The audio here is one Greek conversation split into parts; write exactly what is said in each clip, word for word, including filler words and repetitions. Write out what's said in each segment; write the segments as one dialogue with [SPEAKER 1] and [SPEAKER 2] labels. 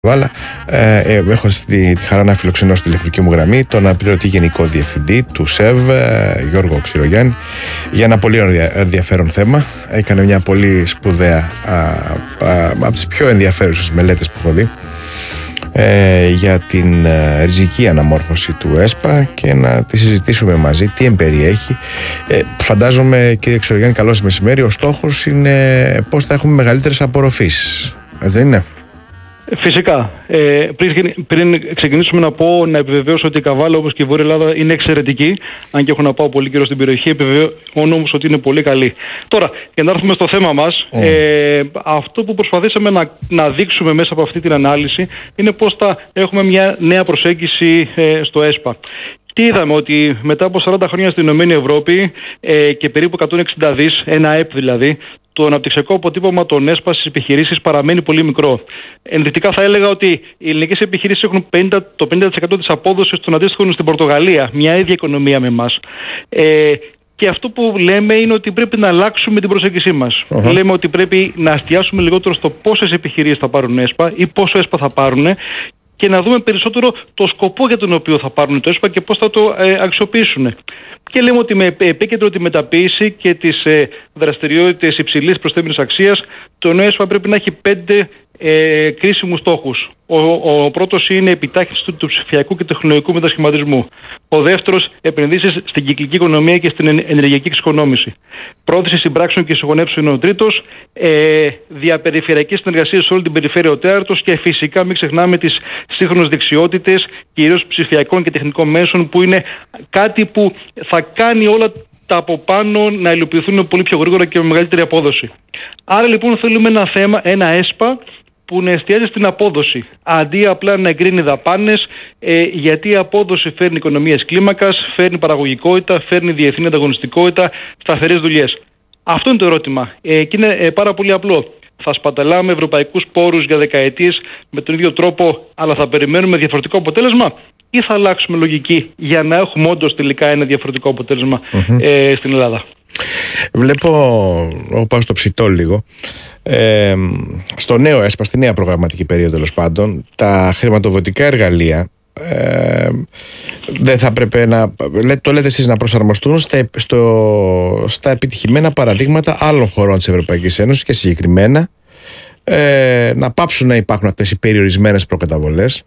[SPEAKER 1] Βάλα. Ε, ε, έχω τη, τη χαρά να φιλοξενώ στη τηλεφωνική μου γραμμή τον αναπληρωτή Γενικό Διευθυντή του ΣΕΒ, ε, Γιώργο Ξηρογιάννη, για ένα πολύ ενδιαφέρον θέμα. Έκανε μια πολύ σπουδαία, α, α, από τις πιο ενδιαφέρουσες μελέτες που έχω δει, ε, για την ε, ριζική αναμόρφωση του ΕΣΠΑ και να τη συζητήσουμε μαζί, τι εμπεριέχει. Ε, φαντάζομαι, κύριε Ξηρογιάννη, καλώς μεσημέρι. Ο στόχος είναι πώς θα έχουμε μεγαλύτερες απορροφήσεις. Έτσι δεν είναι?
[SPEAKER 2] Φυσικά. Ε, πριν, πριν ξεκινήσουμε να πω, να επιβεβαιώσω ότι η Καβάλα, όπως και η Βόρεια Ελλάδα, είναι εξαιρετική. Αν και έχω να πάω πολύ καιρό στην περιοχή, επιβεβαιώνω όμως ότι είναι πολύ καλή. Τώρα, για να έρθουμε στο θέμα μας, mm. ε, αυτό που προσπαθήσαμε να, να δείξουμε μέσα από αυτή την ανάλυση είναι πώς θα έχουμε μια νέα προσέγγιση ε, στο ΕΣΠΑ. Τι είδαμε? Ότι μετά από σαράντα χρόνια στην Ηνωμένη Ευρώπη ε, και περίπου εκατόν εξήντα δις, ένα ΕΠ δηλαδή, το αναπτυξιακό αποτύπωμα των ΕΣΠΑ στις επιχειρήσεις παραμένει πολύ μικρό. Ενδεικτικά θα έλεγα ότι οι ελληνικές επιχειρήσεις έχουν πενήντα, το πενήντα τοις εκατό της απόδοσης των αντίστοιχων στην Πορτογαλία, μια ίδια οικονομία με εμάς. Ε, και αυτό που λέμε είναι ότι πρέπει να αλλάξουμε την προσέγγιση μας. Uh-huh. Λέμε ότι πρέπει να εστιάσουμε λιγότερο στο πόσες επιχειρήσεις θα πάρουν ΕΣΠΑ ή πόσο ΕΣΠΑ θα πάρουν, και να δούμε περισσότερο το σκοπό για τον οποίο θα πάρουν το ΕΣΠΑ και πώς θα το ε, αξιοποιήσουν. Και λέμε ότι με επίκεντρο τη μεταποίηση και τις ε, δραστηριότητες υψηλής προσθέμενης αξίας, το νέο ΕΣΠΑ πρέπει να έχει πέντε ε, κρίσιμους στόχους. Ο, ο, ο πρώτος είναι η επιτάχυνση του, του ψηφιακού και τεχνολογικού μετασχηματισμού. Ο δεύτερος, επενδύσεις στην κυκλική οικονομία και στην ενεργειακή εξοικονόμηση. Πρόθεση συμπράξεων και συγγονέψεων είναι ο τρίτος. Ε, διαπεριφερειακή συνεργασία σε όλη την περιφέρεια ο τέταρτος. Και φυσικά μην ξεχνάμε τις σύγχρονες δεξιότητες, κυρίως ψηφιακών και τεχνικών μέσων, που είναι κάτι που θα κάνει όλα τα από πάνω να υλοποιηθούν πολύ πιο γρήγορα και με μεγαλύτερη απόδοση. Άρα λοιπόν θέλουμε ένα θέμα, ένα ΕΣΠΑ που να εστιάζει στην απόδοση, αντί απλά να εγκρίνει δαπάνες, ε, γιατί η απόδοση φέρνει οικονομίες κλίμακας, φέρνει παραγωγικότητα, φέρνει διεθνή ανταγωνιστικότητα, σταθερές δουλειές. Αυτό είναι το ερώτημα. Ε, και είναι ε, πάρα πολύ απλό. Θα σπαταλάμε ευρωπαϊκούς πόρους για δεκαετίες με τον ίδιο τρόπο, αλλά θα περιμένουμε διαφορετικό αποτέλεσμα, ή θα αλλάξουμε λογική για να έχουμε όντως τελικά ένα διαφορετικό αποτέλεσμα mm-hmm. ε, στην Ελλάδα?
[SPEAKER 1] Βλέπω, εγώ πάω στο ψητό λίγο, ε, στο νέο ΕΣΠΑ, στη νέα προγραμματική περίοδο τέλος πάντων, τα χρηματοδοτικά εργαλεία ε, δεν θα πρέπει να, το λέτε εσείς, να προσαρμοστούν στα, στο, στα επιτυχημένα παραδείγματα άλλων χωρών της Ευρωπαϊκής Ένωσης, και συγκεκριμένα ε, να πάψουν να υπάρχουν αυτές οι περιορισμένες προκαταβολές,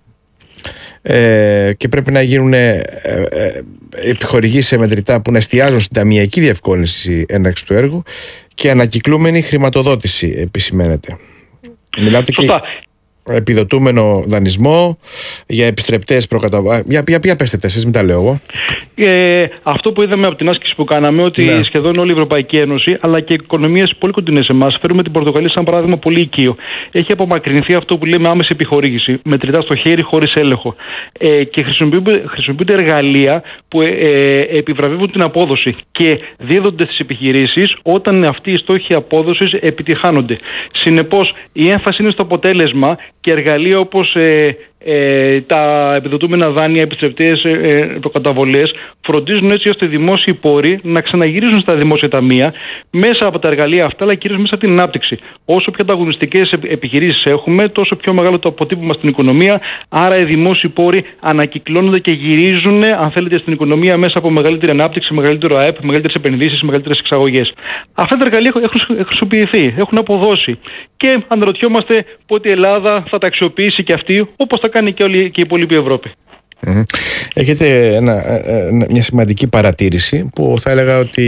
[SPEAKER 1] ε, και πρέπει να γίνουν ε, ε, επιχορηγήσεις σε μετρητά που να εστιάζουν στην ταμιακή διευκόλυνση έναρξης του έργου και ανακυκλούμενη χρηματοδότηση, επισημαίνεται. Μιλάτε
[SPEAKER 2] Σωστά.
[SPEAKER 1] και επιδοτούμενο δανεισμό για επιστρεπτές προκαταβολές. Για, για, για πέστε εσείς, μην τα λέω εγώ.
[SPEAKER 2] Ε, αυτό που είδαμε από την άσκηση που κάναμε, ότι ναι. σχεδόν όλη η Ευρωπαϊκή Ένωση, αλλά και οικονομίες πολύ κοντινές σε εμάς, φέρουμε την Πορτογαλία σαν παράδειγμα πολύ οικείο, έχει απομακρυνθεί αυτό που λέμε άμεση επιχορήγηση, μετρητά στο χέρι χωρίς έλεγχο. Ε, και χρησιμοποιούνται, χρησιμοποιούνται εργαλεία που ε, ε, επιβραβεύουν την απόδοση και δίδονται στις επιχειρήσεις όταν αυτοί οι στόχοι απόδοσης επιτυχάνονται. Συνεπώς, η έμφαση είναι στο αποτέλεσμα, και εργαλεία όπως ε, ε, τα επιδοτούμενα δάνεια, επιστρεπτές ε, προκαταβολές, φροντίζουν έτσι ώστε οι δημόσιοι πόροι να ξαναγυρίζουν στα δημόσια ταμεία μέσα από τα εργαλεία αυτά, αλλά κυρίως μέσα από την ανάπτυξη. Όσο πιο ανταγωνιστικές επιχειρήσεις έχουμε, τόσο πιο μεγάλο το αποτύπωμα στην οικονομία. Άρα οι δημόσιοι πόροι ανακυκλώνονται και γυρίζουν, αν θέλετε, στην οικονομία μέσα από μεγαλύτερη ανάπτυξη, μεγαλύτερο ΑΕΠ, μεγαλύτερες επενδύσεις, μεγαλύτερες εξαγωγές. Αυτά τα εργαλεία έχουν χρησιμοποιηθεί, έχουν αποδώσει. Και αναρωτιόμαστε πότε η Ελλάδα θα τα αξιοποιήσει και αυτή, όπως θα κάνει και όλη και η υπόλοιπη Ευρώπη.
[SPEAKER 1] Mm-hmm. Έχετε ένα, μια σημαντική παρατήρηση που θα έλεγα ότι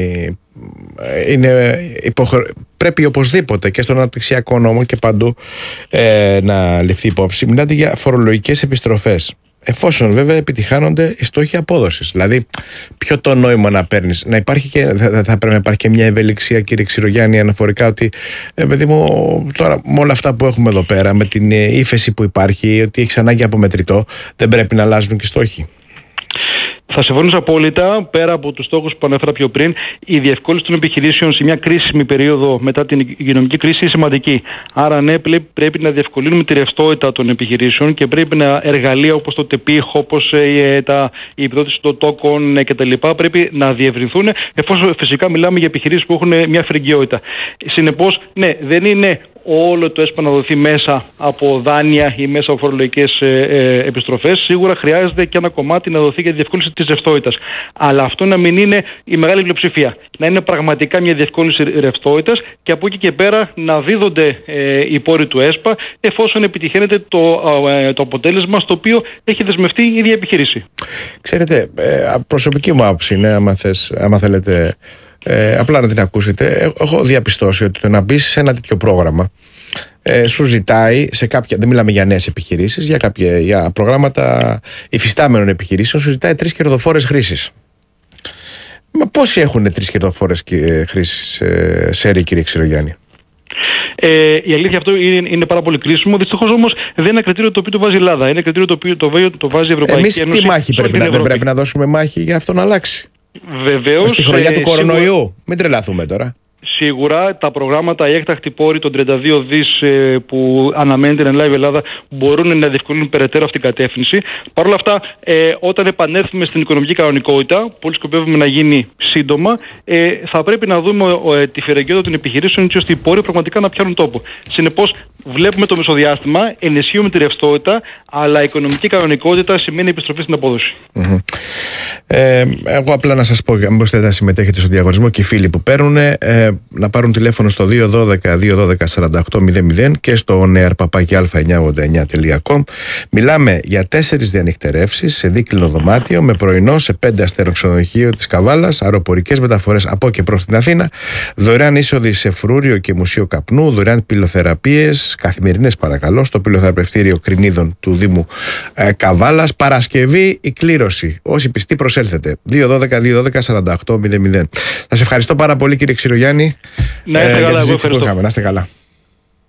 [SPEAKER 1] είναι υποχρε... πρέπει οπωσδήποτε και στον αναπτυξιακό νόμο και παντού ε, να ληφθεί υπόψη. Μιλάτε για φορολογικές επιστροφές, εφόσον βέβαια επιτυχάνονται οι στόχοι απόδοσης. Δηλαδή, ποιο το νόημα να παίρνεις? Να υπάρχει και, θα, θα πρέπει να υπάρχει και μια ευελιξία, κύριε Ξηρογιάννη, αναφορικά ότι ε, παιδί μου, τώρα με όλα αυτά που έχουμε εδώ πέρα, με την ύφεση που υπάρχει, ότι έχεις ανάγκη από μετρητό, δεν πρέπει να αλλάζουν και οι στόχοι?
[SPEAKER 2] Θα συμφωνήσω απόλυτα. Πέρα από τους στόχους που ανέφερα πιο πριν, η διευκόλυνση των επιχειρήσεων σε μια κρίσιμη περίοδο μετά την υγειονομική κρίση είναι σημαντική. Άρα, ναι, πρέπει να διευκολύνουμε τη ρευστότητα των επιχειρήσεων και πρέπει να εργαλεία όπως το ΤΕΠΙΧ, όπως ε, τα, η επιδότηση των τόκων ε, κτλ. Πρέπει να διευρυνθούν, εφόσον φυσικά μιλάμε για επιχειρήσεις που έχουν μια φρεγγιότητα. Συνεπώς, ναι, δεν είναι όλο το ΕΣΠΑ να δοθεί μέσα από δάνεια ή μέσα από φορολογικές ε, ε, επιστροφές. Σίγουρα χρειάζεται και ένα κομμάτι να δοθεί για τη διευκόλυνση της ρευστότητας. Αλλά αυτό να μην είναι η μεγάλη πλειοψηφία. Να είναι πραγματικά μια διευκόλυνση ρευστότητας και από εκεί και πέρα να δίδονται ε, οι πόροι του ΕΣΠΑ εφόσον επιτυχαίνεται το, ε, το αποτέλεσμα στο οποίο έχει δεσμευτεί η ίδια επιχείρηση.
[SPEAKER 1] Ξέρετε, ε, προσωπική μου άποψη είναι, άμα, θες, άμα θέλετε ε, απλά να την ακούσετε, έχω διαπιστώσει ότι το να μπει σε ένα τέτοιο πρόγραμμα ε, σου ζητάει σε κάποια, δεν μιλάμε για νέες επιχειρήσεις, για, κάποια, για προγράμματα υφιστάμενων επιχειρήσεων, σου ζητάει τρεις κερδοφόρες χρήσεις. Μα πόσοι έχουν τρεις κερδοφόρες χρήσεις ε, σε κύριε Ξηρογιάννη?
[SPEAKER 2] Ε, η αλήθεια αυτό είναι, είναι πάρα πολύ κρίσιμο. Δυστυχώς όμως δεν είναι ένα κριτήριο το οποίο το βάζει η Ελλάδα. Είναι κριτήριο το οποίο το, το βάζει η Ευρωπαϊκή
[SPEAKER 1] Εμείς
[SPEAKER 2] Ένωση.
[SPEAKER 1] Τι μάχη πρέπει να, δεν πρέπει να δώσουμε μάχη για αυτό να αλλάξει?
[SPEAKER 2] Βεβαίως.
[SPEAKER 1] Στη χρονιά
[SPEAKER 2] ε,
[SPEAKER 1] του κορονοϊού.
[SPEAKER 2] Σίγουρα,
[SPEAKER 1] μην τρελαθούμε τώρα.
[SPEAKER 2] Σίγουρα τα προγράμματα, οι έκτακτοι πόροι των τριάντα δύο δις ε, που αναμένεται να λάβει η Ελλάδα μπορούν να διευκολύνουν περαιτέρω αυτήν την κατεύθυνση. Παρ' όλα αυτά, ε, όταν επανέλθουμε στην οικονομική κανονικότητα, που όλοι σκοπεύουμε να γίνει σύντομα, ε, θα πρέπει να δούμε ε, τη φερεγγιότητα των επιχειρήσεων έτσι ώστε οι πόροι πραγματικά να πιάνουν τόπο. Συνεπώς, βλέπουμε το μεσοδιάστημα, ενισχύουμε τη ρευστότητα, αλλά η οικονομική κανονικότητα σημαίνει επιστροφή στην απόδοση.
[SPEAKER 1] Mm-hmm. Ε, εγώ απλά να σας πω, μήπως θέλετε να συμμετέχετε στο διαγωνισμό και οι φίλοι που παίρνουν, ε, να πάρουν τηλέφωνο στο δύο ένα δύο δύο ένα δύο σαράντα οκτώ μηδέν μηδέν και στο νεαρ παπάκι α εννιακόσια ογδόντα εννιά τελεία κομ. Μιλάμε για τέσσερις διανυκτερεύσεις σε δίκλινο δωμάτιο με πρωινό σε πέντε αστέρων ξενοδοχείο της Καβάλας, αεροπορικές μεταφορές από και προς την Αθήνα, δωρεάν είσοδοι σε φρούριο και μουσείο καπνού, δωρεάν πυλοθεραπείες καθημερινές παρακαλώ στο πυλοθεραπευτήριο Κρινίδων του Δήμου ε, Καβάλας. Παρασκευή η κλήρωση. Όσοι πιστοί προσέλθετε. δύο ένα δύο δύο ένα δύο σαράντα οκτώ μηδέν μηδέν. Σας ευχαριστώ πάρα πολύ κύριε Ξηρογιάννη.
[SPEAKER 2] Να είστε
[SPEAKER 1] ε,
[SPEAKER 2] καλά,
[SPEAKER 1] για τη
[SPEAKER 2] εγώ
[SPEAKER 1] συζήτηση που είχαμε. Να είστε καλά.